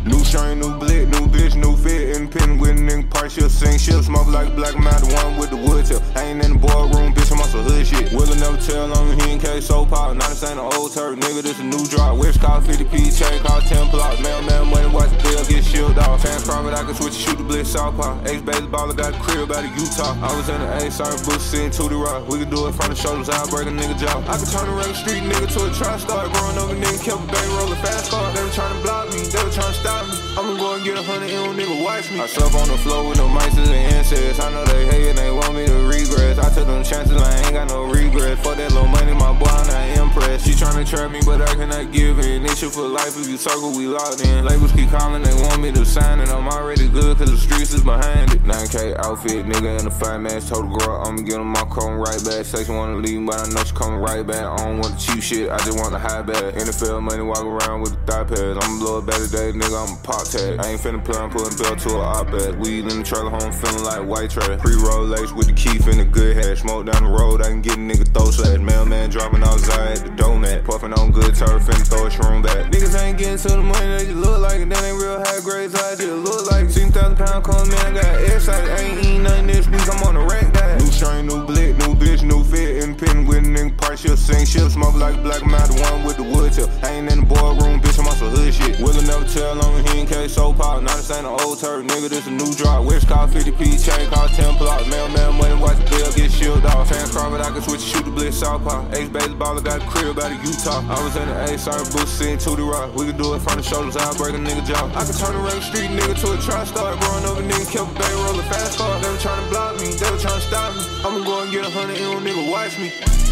New strain, new blick, new bitch, new fit. Independent with a nigga party, she'll sing. She'll smoke like a black man, the one with the wood tip. I ain't in the boardroom, bitch, I'm on some hood shit. Will'll never tell on me, he ain't case so pop. Not this ain't an old turd, nigga, this a new drop. Wish call 50p, chain call 10 blocks. Mailman money, watch the bill, get shielded off. Fans private, I can switch and shoot the blitz, southpaw. Ex-baseballer got a crib out of Utah. I was in the A, sorry, Bush, sitting to the rock. We can do it from the shoulders, I'll break a nigga jaw. I can turn a regular street nigga to a tri-star. Growing up a nigga kept a bang rolling fast car. They were trying to block me, they were trying to stop me. I'ma go and get 100 and don't nigga watch me. I slept on the floor with no mice and incest. I know they hate it, they want me to regress. I took them chances, I ain't got no regrets. For that little money, my boy, I'm not impressed. She tryna trap me, but I cannot give in. This shit for life, if you circle, we locked in. Labels keep calling, they want me to sign it. I'm already good, cause the streets is behind it. 9K outfit, nigga in the 5 man, total girl, I'ma get on my car right back. Say she wanna leave, but I know she coming right back. I don't want the cheap shit, I just want the high bag. NFL money, walk around with the thigh pads. I'ma blow it back today, nigga, I'm a pop tag. I ain't finna play, I'm putting belt to a op-ed. Weed in the trailer home, feeling like white trash. Pre-roll lace with the keef in the good hat. Smoke down the road, I can get a nigga throw slash. Mailman dropping outside at the doormat. Puffin' on good turf, finna throw a shroom back. Niggas ain't getting to the money, they just look like it. That ain't real high grades, I just look like it. 16,000 pound come man, got excited. I ain't eating nothing this week, I'm on the rack diet. New strain, new blick, new bitch, new fit. Independent with a nigga party, she'll sing. She'll smoke like a black man, the one with the wood tip. I ain't in the boardroom, bitch, I'm on some hood shit. Will'll never tell on me, he ain't case so pop. Not this ain't an old turd, nigga, this a new drop. Wish call 50p, chain call 10 blocks. Mailman money, watch the bill, get shielded off. Fans private, I can switch and shoot the blitz, southpaw. Ex-baseballer got a crib out of Utah. I was in the A, sorry, Bush, sitting to the rock. We can do it from the shoulders, I'll break a nigga jaw. I can turn a regular street nigga to a tri-star. Growing up a nigga kept a bang rolling fast car. They were trying to block me, they were trying to stop me. I'ma go and get 100 and don't nigga watch me.